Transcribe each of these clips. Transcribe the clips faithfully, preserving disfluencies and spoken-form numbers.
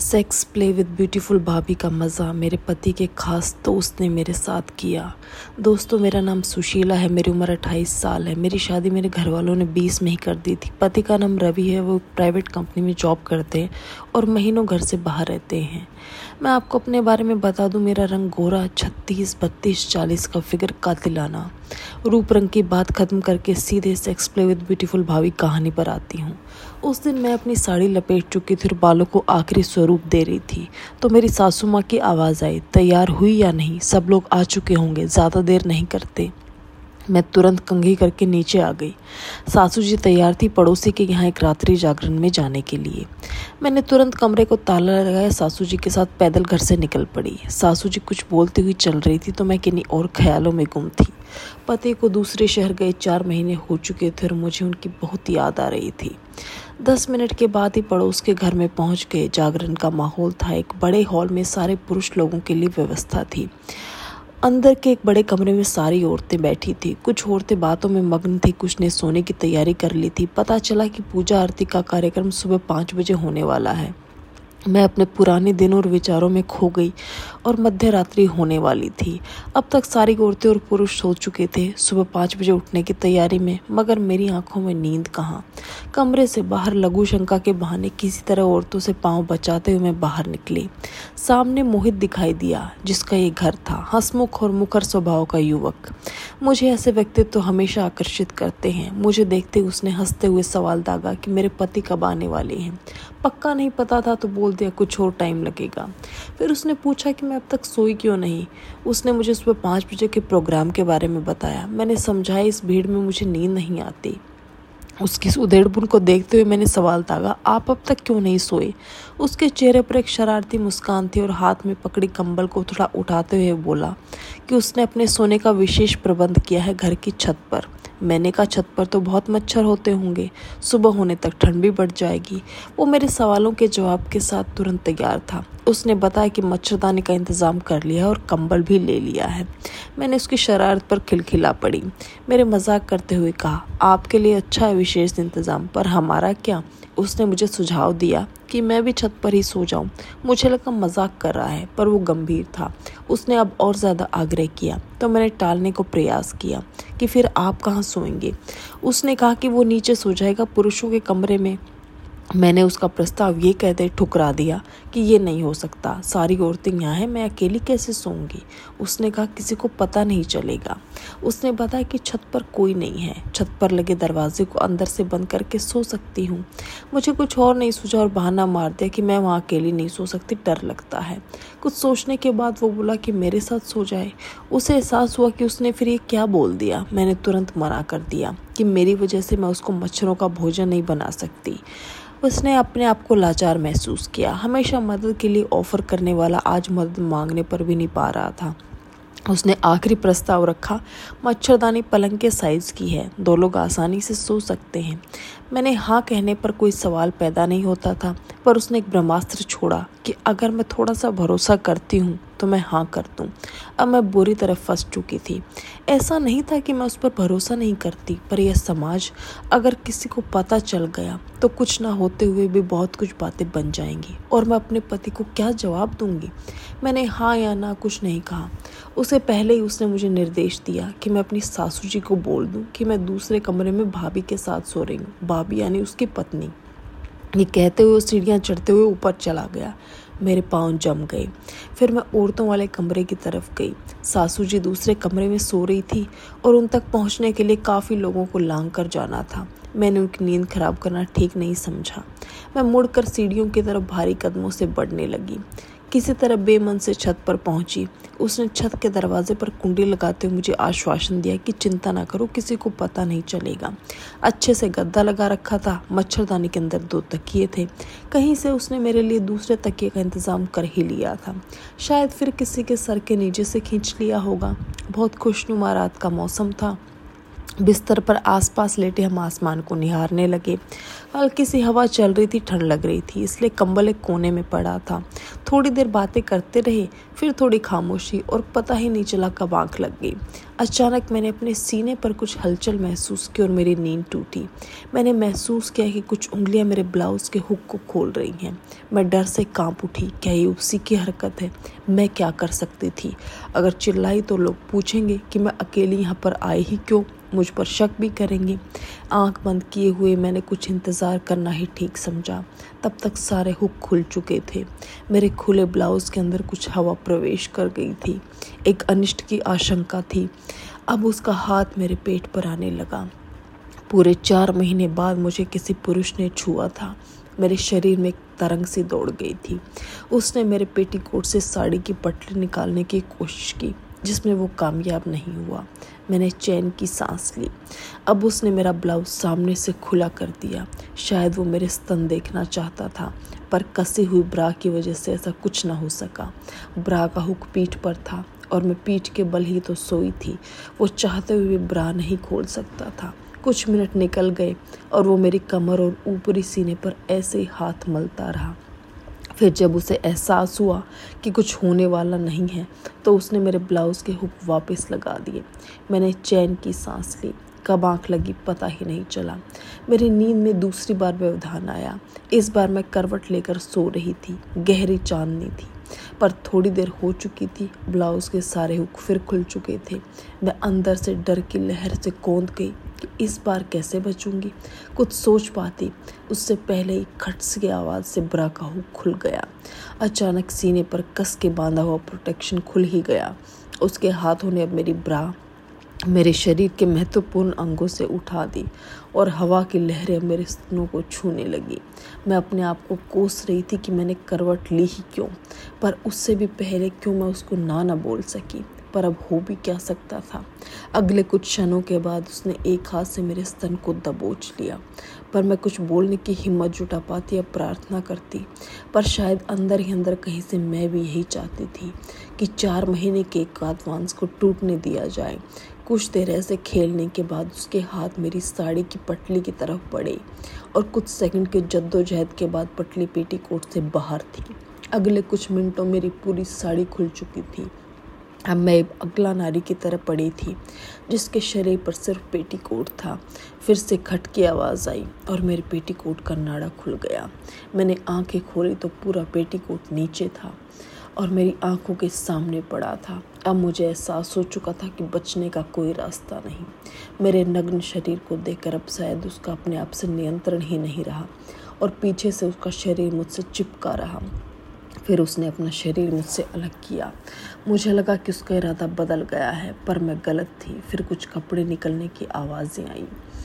Sex play with beautiful भाभी का मज़ा मेरे पति के खास दोस्त ने मेरे साथ किया। दोस्तों, मेरा नाम सुशीला है। मेरी उम्र अट्ठाईस साल है। मेरी शादी मेरे घर वालों ने बीस में ही कर दी थी। पति का नाम रवि है। वो प्राइवेट कंपनी में जॉब करते हैं और महीनों घर से बाहर रहते हैं। मैं आपको अपने बारे में बता दूं, मेरा रंग गोरा, छत्तीस बत्तीस चालीस का फिगर कातिलाना। रूप रंग की बात खत्म करके सीधे सेक्स प्ले विद ब्यूटीफुल भाभी कहानी पर आती हूँ। उस दिन मैं अपनी साड़ी लपेट चुकी थी और बालों को आखिरी स्वरूप दे रही थी तो मेरी सासू माँ की आवाज़ आई, तैयार हुई या नहीं? सब लोग आ चुके होंगे, ज़्यादा देर नहीं करते। मैं तुरंत कंघी करके नीचे आ गई। सासू जी तैयार थी पड़ोसी के यहाँ एक रात्रि जागरण में जाने के लिए। मैंने तुरंत कमरे को ताला लगाया, सासू जी के साथ पैदल घर से निकल पड़ी। सासू जी कुछ बोलती हुई चल रही थी तो मैं किन्हीं और ख्यालों में गुम थी। पति को दूसरे शहर गए चार महीने हो चुके थे और मुझे उनकी बहुत याद आ रही थी। दस मिनट के बाद ही पड़ोस के घर में पहुंच गए। जागरण का माहौल था। एक बड़े हॉल में सारे पुरुष लोगों के लिए व्यवस्था थी। अंदर के एक बड़े कमरे में सारी औरतें बैठी थी। कुछ औरतें बातों में मग्न थी, कुछ ने सोने की तैयारी कर ली थी। पता चला कि पूजा आरती का कार्यक्रम सुबह पाँच बजे होने वाला है। मैं अपने पुराने दिनों और विचारों में खो गई और मध्य रात्रि होने वाली थी। अब तक सारी औरतें और पुरुष सो चुके थे, सुबह पाँच बजे उठने की तैयारी में, मगर मेरी आंखों में नींद कहाँ। कमरे से बाहर लघु शंका के बहाने किसी तरह औरतों से पांव बचाते हुए मैं बाहर निकली। सामने मोहित दिखाई दिया, जिसका ये घर था। हंसमुख और मुखर स्वभाव का युवक। मुझे ऐसे व्यक्तित्व तो हमेशा आकर्षित करते हैं। मुझे देखते उसने हंसते हुए सवाल दागा कि मेरे पति कब आने वाले हैं। पक्का नहीं पता था तो बोल दिया कुछ और टाइम लगेगा। फिर उसने पूछा कि मैं अब तक सोई क्यों नहीं। उसने मुझे सुबह पाँच बजे के प्रोग्राम के बारे में बताया। मैंने समझाया इस भीड़ में मुझे नींद नहीं आती। उसकी उधेड़पुन को देखते हुए मैंने सवाल दागा, आप अब तक क्यों नहीं सोए? उसके चेहरे पर एक शरारती मुस्कान थी और हाथ में पकड़ी कंबल को थोड़ा उठाते हुए बोला कि उसने अपने सोने का विशेष प्रबंध किया है घर की छत पर। मैंने कहा, छत पर तो बहुत मच्छर होते होंगे, सुबह होने तक ठंड भी बढ़ जाएगी। वो मेरे सवालों के जवाब के साथ तुरंत तैयार था। उसने बताया कि मच्छरदानी का इंतज़ाम कर लिया है और कंबल भी ले लिया है। मैंने उसकी शरारत पर खिलखिला पड़ी। मेरे मजाक करते हुए कहा, आपके लिए अच्छा है विशेष इंतज़ाम, पर हमारा क्या? उसने मुझे सुझाव दिया कि मैं भी छत पर ही सो जाऊं। मुझे लगा मजाक कर रहा है, पर वो गंभीर था। उसने अब और ज़्यादा आग्रह किया तो मैंने टालने को प्रयास किया कि फिर आप कहाँ सोएंगे। उसने कहा कि वो नीचे सो जाएगा पुरुषों के कमरे में। मैंने उसका प्रस्ताव ये कहते ठुकरा दिया कि ये नहीं हो सकता, सारी औरतें यहाँ हैं, मैं अकेली कैसे सोऊंगी। उसने कहा किसी को पता नहीं चलेगा। उसने बताया कि छत पर कोई नहीं है, छत पर लगे दरवाजे को अंदर से बंद करके सो सकती हूँ। मुझे कुछ और नहीं सूझा और बहाना मार दिया कि मैं वहाँ अकेली नहीं सो सकती, डर लगता है। कुछ सोचने के बाद वो बोला कि मेरे साथ सो जाए। उसे एहसास हुआ कि उसने फिर ये क्या बोल दिया। मैंने तुरंत मना कर दिया कि मेरी वजह से मैं उसको मच्छरों का भोजन नहीं बना सकती। उसने अपने आप को लाचार महसूस किया। हमेशा मदद के लिए ऑफर करने वाला आज मदद मांगने पर भी नहीं पा रहा था। उसने आखिरी प्रस्ताव रखा, मच्छरदानी पलंग के साइज की है, दो लोग आसानी से सो सकते हैं। मैंने हाँ कहने पर कोई सवाल पैदा नहीं होता था, पर उसने एक ब्रह्मास्त्र छोड़ा कि अगर मैं थोड़ा सा भरोसा करती हूँ तो मैं हाँ कर दूँ। अब मैं बुरी तरह फंस चुकी थी। ऐसा नहीं था कि मैं उस पर भरोसा नहीं करती, पर यह समाज, अगर किसी को पता चल गया तो कुछ ना होते हुए भी बहुत कुछ बातें बन जाएंगी और मैं अपने पति को क्या जवाब दूंगी। मैंने हाँ या ना कुछ नहीं कहा। उसे पहले ही उसने मुझे निर्देश दिया कि मैं अपनी सासू जी को बोल दूं कि मैं दूसरे कमरे में भाभी के साथ सो रही हूँ। भाभी यानी उसकी पत्नी। ये कहते हुए सीढ़ियाँ चढ़ते हुए ऊपर चला गया। मेरे पाँव जम गए। फिर मैं औरतों वाले कमरे की तरफ गई। सासू जी दूसरे कमरे में सो रही थी और उन तक पहुंचने के लिए काफ़ी लोगों को लांग कर जाना था। मैंने उनकी नींद खराब करना ठीक नहीं समझा। मैं मुड़कर सीढ़ियों की तरफ भारी कदमों से बढ़ने लगी। किसी तरह बेमन से छत पर पहुंची। उसने छत के दरवाजे पर कुंडी लगाते हुए मुझे आश्वासन दिया कि चिंता ना करो, किसी को पता नहीं चलेगा। अच्छे से गद्दा लगा रखा था। मच्छरदानी के अंदर दो तकिए थे। कहीं से उसने मेरे लिए दूसरे तकिए का इंतजाम कर ही लिया था। शायद फिर किसी के सर के नीचे से खींच लिया होगा। बहुत खुशनुमा रात का मौसम था। बिस्तर पर आसपास लेटे हम आसमान को निहारने लगे। हल्की सी हवा चल रही थी, ठंड लग रही थी, इसलिए कंबल एक कोने में पड़ा था। थोड़ी देर बातें करते रहे, फिर थोड़ी खामोशी, और पता ही नहीं चला कब आँख लग गई। अचानक मैंने अपने सीने पर कुछ हलचल महसूस की और मेरी नींद टूटी। मैंने महसूस किया कि कुछ उंगलियां मेरे ब्लाउज़ के हुक को खोल रही हैं। मैं डर से कांप उठी। क्या ये उसी की हरकत है? मैं क्या कर सकती थी? अगर चिल्लाई तो लोग पूछेंगे कि मैं अकेली यहाँ पर आई ही क्यों, मुझ पर शक भी करेंगे। आंख बंद किए हुए मैंने कुछ इंतज़ार करना ही ठीक समझा। तब तक सारे हुक खुल चुके थे। मेरे खुले ब्लाउज़ के अंदर कुछ हवा प्रवेश कर गई थी। एक अनिष्ट की आशंका थी। अब उसका हाथ मेरे पेट पर आने लगा। पूरे चार महीने बाद मुझे किसी पुरुष ने छुआ था। मेरे शरीर में एक तरंग सी दौड़ गई थी। उसने मेरे पेटीकोट से साड़ी की पटली निकालने की कोशिश की, जिसमें वो कामयाब नहीं हुआ। मैंने चैन की सांस ली। अब उसने मेरा ब्लाउज सामने से खुला कर दिया। शायद वो मेरे स्तन देखना चाहता था, पर कसी हुई ब्रा की वजह से ऐसा कुछ ना हो सका। ब्रा का हुक पीठ पर था और मैं पीठ के बल ही तो सोई थी। वो चाहते हुए भी ब्रा नहीं खोल सकता था। कुछ मिनट निकल गए और वो मेरी कमर और ऊपरी सीने पर ऐसे ही हाथ मलता रहा। फिर जब उसे एहसास हुआ कि कुछ होने वाला नहीं है, तो उसने मेरे ब्लाउज़ के हुक वापस लगा दिए। मैंने चैन की सांस ली। कब आँख लगी पता ही नहीं चला। मेरी नींद में दूसरी बार व्यवधान आया। इस बार मैं करवट लेकर सो रही थी। गहरी चांदनी थी, पर थोड़ी देर हो चुकी थी। ब्लाउज़ के सारे हुक फिर खुल चुके थे। मैं अंदर से डर की लहर से कौंध गई कि इस बार कैसे बचूंगी। कुछ सोच पाती उससे पहले ही खट्स की आवाज़ से ब्रा का हुक खुल गया। अचानक सीने पर कस के बांधा हुआ प्रोटेक्शन खुल ही गया। उसके हाथों ने अब मेरी ब्रा मेरे शरीर के महत्वपूर्ण अंगों से उठा दी और हवा की लहरें मेरे स्तनों को छूने लगी। मैं अपने आप को कोस रही थी कि मैंने करवट ली ही क्यों, पर उससे भी पहले क्यों मैं उसको ना ना बोल सकी। पर अब हो भी क्या सकता था। अगले कुछ क्षणों के बाद उसने एक हाथ से मेरे स्तन को दबोच लिया, पर मैं कुछ बोलने की हिम्मत जुटा पाती या प्रार्थना करती। पर शायद अंदर ही अंदर कहीं से मैं भी यही चाहती थी कि चार महीने के एकांतवास को टूटने दिया जाए। कुछ देर ऐसे खेलने के बाद उसके हाथ मेरी साड़ी की पटली की तरफ बढ़े और कुछ सेकंड के जद्दोजहद के बाद पटली पेटीकोट से बाहर थी। अगले कुछ मिनटों मेरी पूरी साड़ी खुल चुकी थी। अब मैं एक अगला नारी की तरह पड़ी थी, जिसके शरीर पर सिर्फ पेटीकोट था। फिर से खट की आवाज़ आई और मेरे पेटीकोट का नाड़ा खुल गया। मैंने आंखें खोली तो पूरा पेटीकोट नीचे था और मेरी आंखों के सामने पड़ा था। अब मुझे एहसास हो चुका था कि बचने का कोई रास्ता नहीं। मेरे नग्न शरीर को देखकर अब शायद उसका अपने आप से नियंत्रण ही नहीं रहा और पीछे से उसका शरीर मुझसे चिपका रहा। फिर उसने अपना शरीर मुझसे अलग किया। मुझे लगा कि उसका इरादा बदल गया है, पर मैं गलत थी। फिर कुछ कपड़े निकलने की आवाज़ें आई।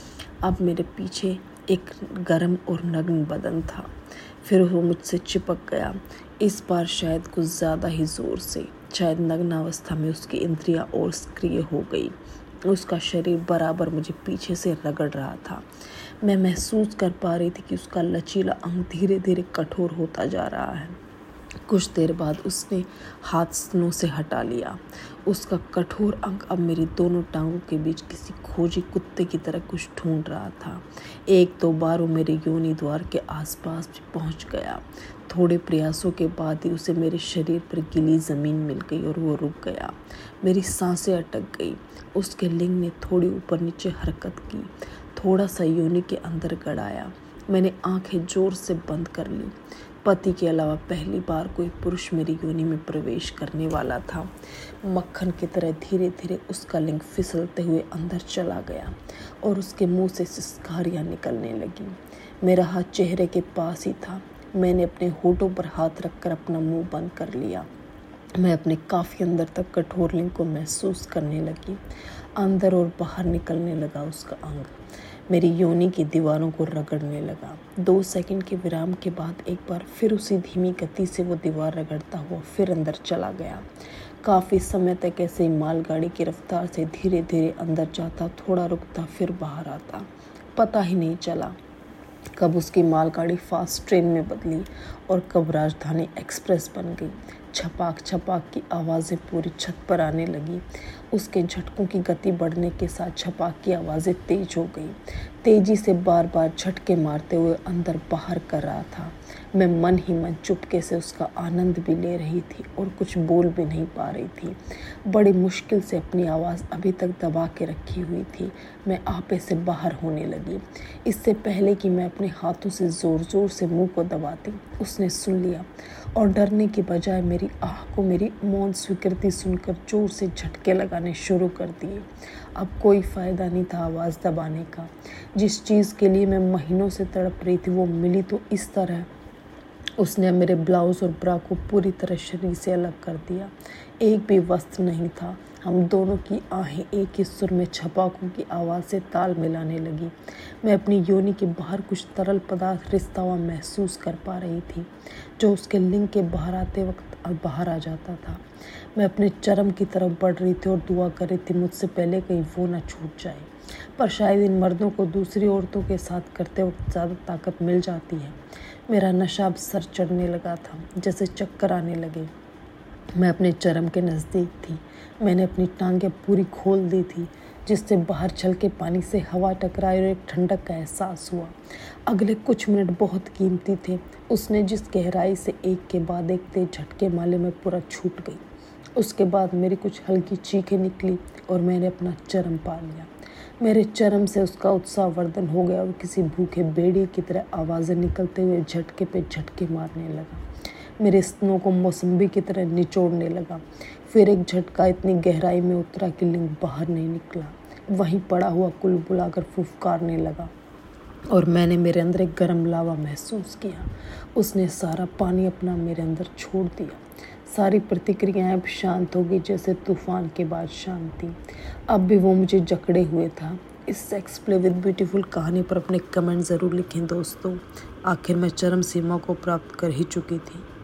अब मेरे पीछे एक गर्म और नग्न बदन था। फिर वो मुझसे चिपक गया, इस बार शायद कुछ ज़्यादा ही ज़ोर से। शायद नग्न अवस्था में उसकी इंद्रियां और सक्रिय हो गई। उसका शरीर बराबर मुझे पीछे से रगड़ रहा था। मैं महसूस कर पा रही थी कि उसका लचीला अंग धीरे धीरे कठोर होता जा रहा है। कुछ देर बाद उसने हाथ स्तनों से हटा लिया। उसका कठोर अंग अब मेरी दोनों टांगों के बीच किसी खोजी कुत्ते की तरह कुछ ढूंढ रहा था। एक दो बार वो मेरे योनि द्वार के आसपास भी पहुंच गया। थोड़े प्रयासों के बाद ही उसे मेरे शरीर पर गीली ज़मीन मिल गई और वो रुक गया। मेरी सांसें अटक गई। उसके लिंग ने थोड़ी ऊपर नीचे हरकत की, थोड़ा सा योनि के अंदर गड़ाया। मैंने आंखें जोर से बंद कर ली। पति के अलावा पहली बार कोई पुरुष मेरी योनि में प्रवेश करने वाला था। मक्खन की तरह धीरे धीरे उसका लिंग फिसलते हुए अंदर चला गया और उसके मुंह से सिसकारियाँ निकलने लगी। मेरा हाथ चेहरे के पास ही था। मैंने अपने होठों पर हाथ रखकर अपना मुंह बंद कर लिया। मैं अपने काफ़ी अंदर तक कठोर लिंग को महसूस करने लगी। अंदर और बाहर निकलने लगा उसका अंग। मेरी योनि की दीवारों को रगड़ने लगा। दो सेकंड के विराम के बाद एक बार फिर उसी धीमी गति से वो दीवार रगड़ता हुआ फिर अंदर चला गया। काफ़ी समय तक ऐसे ही मालगाड़ी की रफ्तार से धीरे धीरे अंदर जाता, थोड़ा रुकता, फिर बाहर आता। पता ही नहीं चला कब उसकी मालगाड़ी फास्ट ट्रेन में बदली और कब राजधानी एक्सप्रेस बन गई। छपाक छपाक की आवाज़ें पूरी छत पर आने लगी। उसके झटकों की गति बढ़ने के साथ छपाक की आवाज़ें तेज हो गई। तेजी से बार बार झटके मारते हुए अंदर बाहर कर रहा था। मैं मन ही मन चुपके से उसका आनंद भी ले रही थी और कुछ बोल भी नहीं पा रही थी। बड़ी मुश्किल से अपनी आवाज़ अभी तक दबा के रखी हुई थी। मैं आपे से बाहर होने लगी। इससे पहले कि मैं अपने हाथों से ज़ोर ज़ोर से मुंह को दबाती, उसने सुन लिया और डरने के बजाय मेरी आह को मेरी मौन स्वीकृति सुनकर जोर से झटके लगाने शुरू कर दिए। अब कोई फ़ायदा नहीं था आवाज़ दबाने का। जिस चीज़ के लिए मैं महीनों से तड़प रही थी वो मिली तो इस तरह। उसने मेरे ब्लाउज़ और ब्रा को पूरी तरह शरीर से अलग कर दिया। एक भी वस्त्र नहीं था। हम दोनों की आहें एक ही सुर में छपाकों की आवाज़ से ताल मिलाने लगी। मैं अपनी योनि के बाहर कुछ तरल पदार्थ रिसता हुआ महसूस कर पा रही थी, जो उसके लिंग के बाहर आते वक्त बाहर आ जाता था। मैं अपने चरम की तरफ बढ़ रही थी और दुआ कर रही थी मुझसे पहले कहीं वो न छूट जाए। पर शायद इन मर्दों को दूसरी औरतों के साथ करते वक्त ज़्यादा ताकत मिल जाती है। मेरा नशा अब सर चढ़ने लगा था, जैसे चक्कर आने लगे। मैं अपने चरम के नज़दीक थी। मैंने अपनी टांगें पूरी खोल दी थी, जिससे बाहर चल के पानी से हवा टकराई और एक ठंडक का एहसास हुआ। अगले कुछ मिनट बहुत कीमती थे। उसने जिस गहराई से एक के बाद एक तेज झटके माले में पूरा छूट गई। उसके बाद मेरी कुछ हल्की चीखें निकली और मैंने अपना चरम पा लिया। मेरे चरम से उसका उत्साह वर्धन हो गया और किसी भूखे बेड़ी की तरह आवाज़ें निकलते हुए झटके पे झटके मारने लगा। मेरे स्तनों को मौसम्बी की तरह निचोड़ने लगा। फिर एक झटका इतनी गहराई में उतरा कि लिंग बाहर नहीं निकला। वहीं पड़ा हुआ कुल बुलाकर फुफकारने लगा और मैंने मेरे अंदर एक गर्म लावा महसूस किया। उसने सारा पानी अपना मेरे अंदर छोड़ दिया। सारी प्रतिक्रियाएं अब शांत हो गई, जैसे तूफान के बाद शांति। अब भी वो मुझे जकड़े हुए था। इस सेक्स प्ले विद ब्यूटीफुल कहानी पर अपने कमेंट ज़रूर लिखें दोस्तों। आखिर मैं चरम सीमा को प्राप्त कर ही चुकी थी।